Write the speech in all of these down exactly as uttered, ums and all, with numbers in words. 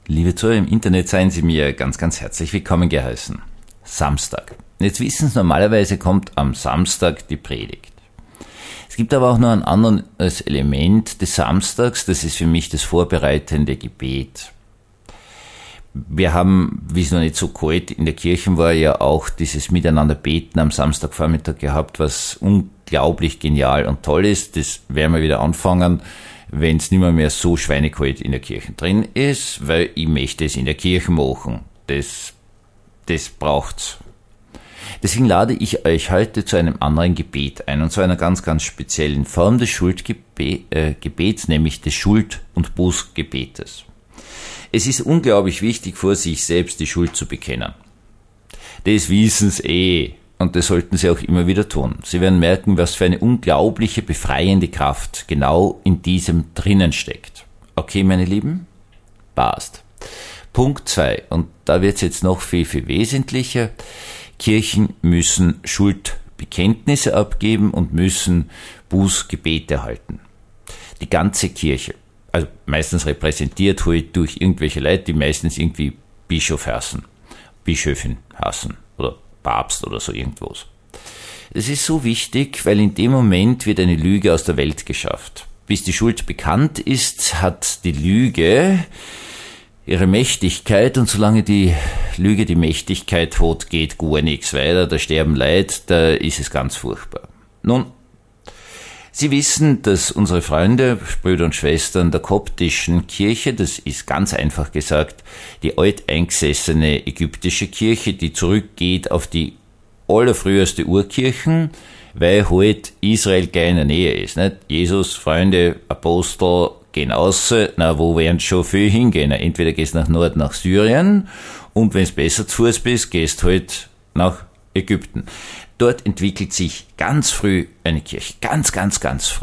Liebe Zuhörer im Internet, seien Sie mir ganz, ganz herzlich willkommen geheißen. Samstag. Jetzt wissen Sie, normalerweise kommt am Samstag die Predigt. Es gibt aber auch noch ein anderes Element des Samstags, das ist für mich das vorbereitende Gebet. Wir haben, wie es noch nicht so kalt in der Kirche war, ja auch dieses Miteinander beten am Samstagvormittag gehabt, was unglaublich genial und toll ist. Das werden wir wieder anfangen, wenn es nicht mehr, mehr so schweinekalt in der Kirche drin ist, weil ich möchte es in der Kirche machen. Das, das braucht's. Deswegen lade ich euch heute zu einem anderen Gebet ein, und zu einer ganz, ganz speziellen Form des Schuldgebets, nämlich des Schuld- und Bußgebetes. Es ist unglaublich wichtig, vor sich selbst die Schuld zu bekennen. Das wissen Sie eh. Und das sollten Sie auch immer wieder tun. Sie werden merken, was für eine unglaubliche, befreiende Kraft genau in diesem drinnen steckt. Okay, meine Lieben? Passt. Punkt zwei. Und da wird es jetzt noch viel, viel wesentlicher. Kirchen müssen Schuldbekenntnisse abgeben und müssen Bußgebete halten. Die ganze Kirche. Also meistens repräsentiert halt durch irgendwelche Leute, die meistens irgendwie Bischof heißen, Bischöfin heißen oder Papst oder so irgendwas. Das ist so wichtig, weil in dem Moment wird eine Lüge aus der Welt geschafft. Bis die Schuld bekannt ist, hat die Lüge ihre Mächtigkeit, und solange die Lüge die Mächtigkeit hat, geht gar nichts weiter, da sterben Leute, da ist es ganz furchtbar. Nun, Sie wissen, dass unsere Freunde, Brüder und Schwestern der koptischen Kirche, das ist ganz einfach gesagt, die alteingesessene ägyptische Kirche, die zurückgeht auf die allerfrüheste Urkirchen, weil halt Israel gleich in der Nähe ist, nicht? Jesus, Freunde, Apostel gehen raus, na, wo werden schon viel hingehen? Entweder gehst nach Nord, nach Syrien, und wenn es besser zu Fuß bist, gehst halt nach Ägypten. Dort entwickelt sich ganz früh eine Kirche, ganz, ganz, ganz früh.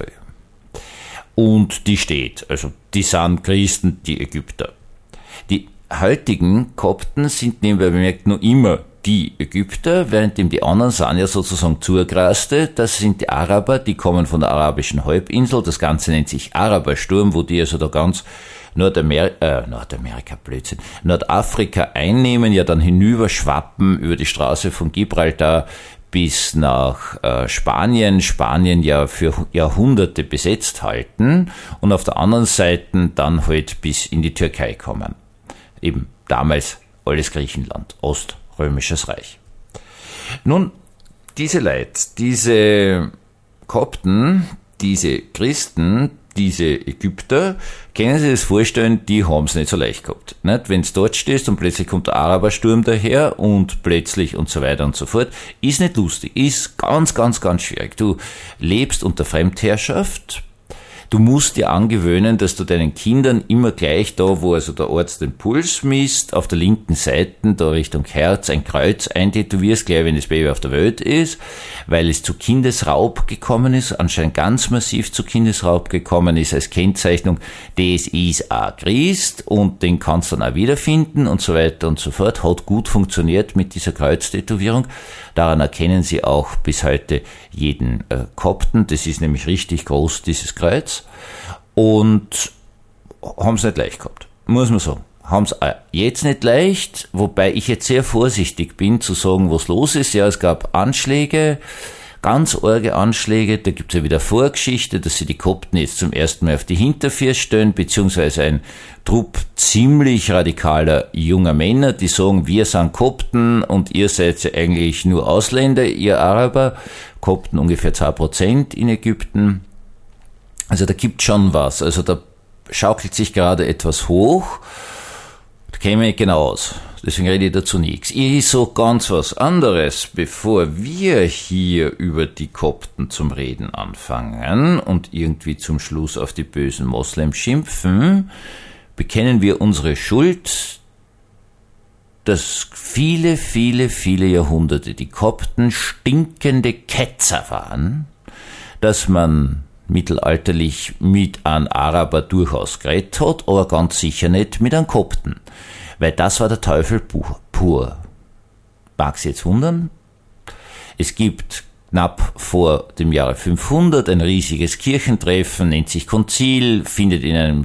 Und die steht, also die sind Christen, die Ägypter. Die heutigen Kopten sind nebenbei bemerkt noch immer die Ägypter, währenddem die anderen sind ja sozusagen Zuergraste. Das sind die Araber, die kommen von der arabischen Halbinsel. Das Ganze nennt sich Arabersturm, wo die also da ganz Nordamerika, äh, Nordamerika, Blödsinn, Nordafrika einnehmen, ja dann hinüberschwappen über die Straße von Gibraltar bis nach äh, Spanien, Spanien ja für Jahrhunderte besetzt halten und auf der anderen Seite dann halt bis in die Türkei kommen. Eben damals alles Griechenland, Oströmisches Reich. Nun, diese Leute, diese Kopten, diese Christen, diese Ägypter, können Sie das vorstellen, die haben es nicht so leicht gehabt. Nicht? Wenn du dort stehst und plötzlich kommt der Arabersturm daher und plötzlich und so weiter und so fort, ist nicht lustig, ist ganz, ganz, ganz schwierig. Du lebst unter Fremdherrschaft. Du musst dir angewöhnen, dass du deinen Kindern immer gleich da, wo also der Arzt den Puls misst, auf der linken Seite, da Richtung Herz, ein Kreuz eintätowierst, gleich wenn das Baby auf der Welt ist, weil es zu Kindesraub gekommen ist, anscheinend ganz massiv zu Kindesraub gekommen ist, als Kennzeichnung, das ist ein Christ und den kannst du dann auch wiederfinden und so weiter und so fort. Hat gut funktioniert mit dieser Kreuztätowierung. Daran erkennen sie auch bis heute jeden äh, Kopten. Das ist nämlich richtig groß, dieses Kreuz. Und haben es nicht leicht gehabt, muss man sagen. Haben es jetzt nicht leicht, wobei ich jetzt sehr vorsichtig bin zu sagen, was los ist. Ja, es gab Anschläge, ganz arge Anschläge, da gibt es ja wieder Vorgeschichte, dass sie die Kopten jetzt zum ersten Mal auf die Hinterfüße stellen, beziehungsweise ein Trupp ziemlich radikaler junger Männer, die sagen, wir sind Kopten und ihr seid ja eigentlich nur Ausländer, ihr Araber. Kopten ungefähr zwei Prozent in Ägypten. Also da gibt schon was, also da schaukelt sich gerade etwas hoch, da käme ich nicht genau aus, deswegen rede ich dazu nichts. Ich sage ganz was anderes, bevor wir hier über die Kopten zum Reden anfangen und irgendwie zum Schluss auf die bösen Moslems schimpfen, bekennen wir unsere Schuld, dass viele, viele, viele Jahrhunderte die Kopten stinkende Ketzer waren, dass man mittelalterlich mit einem Araber durchaus geredet hat, aber ganz sicher nicht mit einem Kopten, weil das war der Teufel pur. Mag Sie jetzt wundern? Es gibt knapp vor dem Jahre fünfhundert ein riesiges Kirchentreffen, nennt sich Konzil, findet in einem Stadt,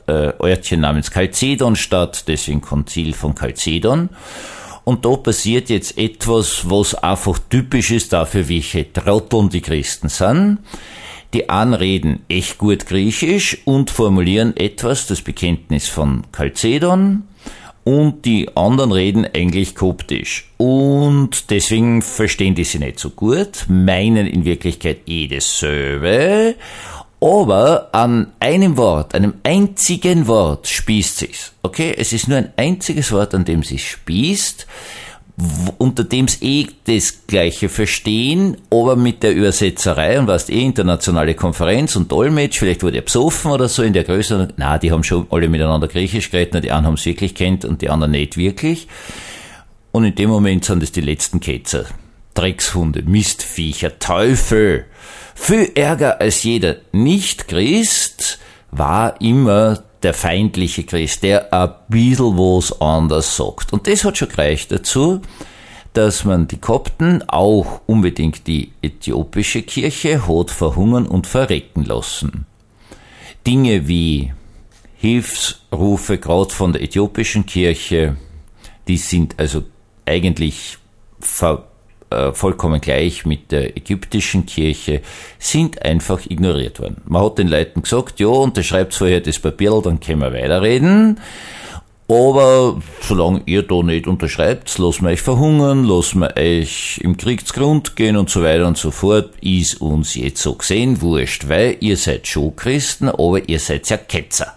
äh, Örtchen namens Chalcedon statt, deswegen Konzil von Chalcedon. Und da passiert jetzt etwas, was einfach typisch ist dafür, welche Trotteln die Christen sind. Die einen reden echt gut Griechisch und formulieren etwas, das Bekenntnis von Chalcedon, und die anderen reden eigentlich Koptisch. Und deswegen verstehen die sie nicht so gut, meinen in Wirklichkeit eh dasselbe, aber an einem Wort, einem einzigen Wort spießt sich's. Okay? Es ist nur ein einziges Wort, an dem sich spießt, unter dem es eh das Gleiche verstehen, aber mit der Übersetzerei, und weißt eh, internationale Konferenz und Dolmetsch, vielleicht wurde er besoffen oder so in der Größe, na, die haben schon alle miteinander Griechisch geredet, die einen haben es wirklich kennt und die anderen nicht wirklich. Und in dem Moment sind es die letzten Ketzer. Dreckshunde, Mistviecher, Teufel. Viel ärger als jeder Nicht-Christ war immer der feindliche Christ, der ein bisschen was anders sagt. Und das hat schon gereicht dazu, dass man die Kopten, auch unbedingt die äthiopische Kirche, hat verhungern und verrecken lassen. Dinge wie Hilfsrufe, gerade von der äthiopischen Kirche, die sind also eigentlich ver vollkommen gleich mit der ägyptischen Kirche, sind einfach ignoriert worden. Man hat den Leuten gesagt, ja, unterschreibt vorher das Papier, dann können wir weiterreden, aber solange ihr da nicht unterschreibt, lassen wir euch verhungern, lassen wir euch im Kriegsgrund gehen und so weiter und so fort, ist uns jetzt so gesehen wurscht, weil ihr seid schon Christen, aber ihr seid ja Ketzer.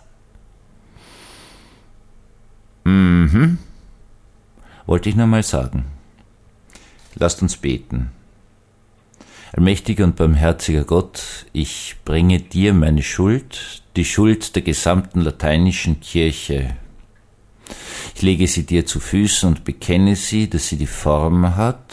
Mhm. Wollte ich nur mal sagen. Lasst uns beten. Allmächtiger und barmherziger Gott, ich bringe dir meine Schuld, die Schuld der gesamten lateinischen Kirche. Ich lege sie dir zu Füßen und bekenne sie, dass sie die Form hat,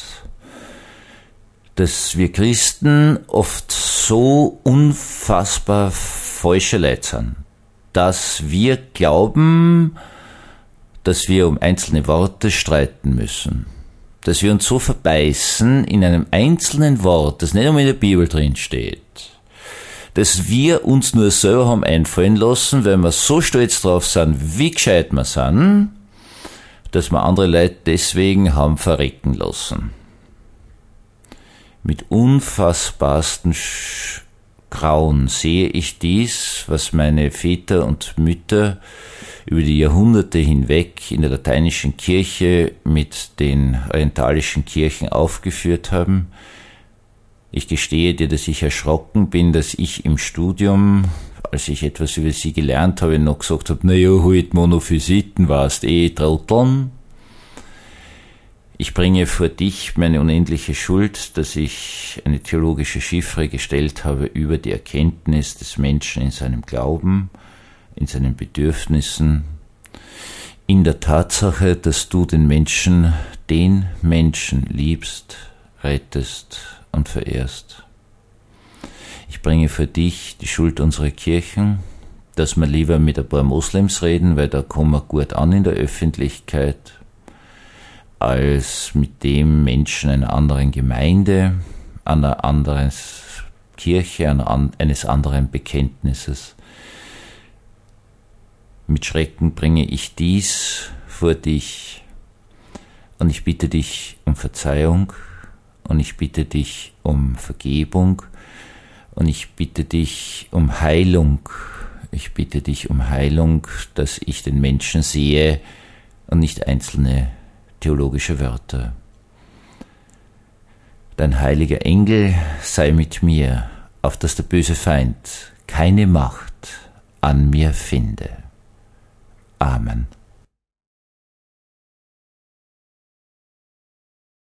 dass wir Christen oft so unfassbar falsche Leute sind, dass wir glauben, dass wir um einzelne Worte streiten müssen. Dass wir uns so verbeißen in einem einzelnen Wort, das nicht einmal in der Bibel drin steht, dass wir uns nur selber haben einfallen lassen, weil wir so stolz drauf sind, wie gescheit wir sind, dass wir andere Leute deswegen haben verrecken lassen. Mit unfassbarsten Grauen sehe ich dies, was meine Väter und Mütter über die Jahrhunderte hinweg in der lateinischen Kirche mit den orientalischen Kirchen aufgeführt haben. Ich gestehe dir, dass ich erschrocken bin, dass ich im Studium, als ich etwas über sie gelernt habe, noch gesagt habe, naja, halt Monophysiten, warst eh Trotteln. Ich bringe vor dich meine unendliche Schuld, dass ich eine theologische Chiffre gestellt habe über die Erkenntnis des Menschen in seinem Glauben, in seinen Bedürfnissen, in der Tatsache, dass du den Menschen, den Menschen liebst, rettest und verehrst. Ich bringe für dich die Schuld unserer Kirchen, dass wir lieber mit ein paar Moslems reden, weil da kommen wir gut an in der Öffentlichkeit, als mit dem Menschen einer anderen Gemeinde, einer anderen Kirche, einer, eines anderen Bekenntnisses. Mit Schrecken bringe ich dies vor dich und ich bitte dich um Verzeihung und ich bitte dich um Vergebung und ich bitte dich um Heilung. Ich bitte dich um Heilung, dass ich den Menschen sehe und nicht einzelne theologische Wörter. Dein heiliger Engel sei mit mir, auf dass der böse Feind keine Macht an mir finde. Amen.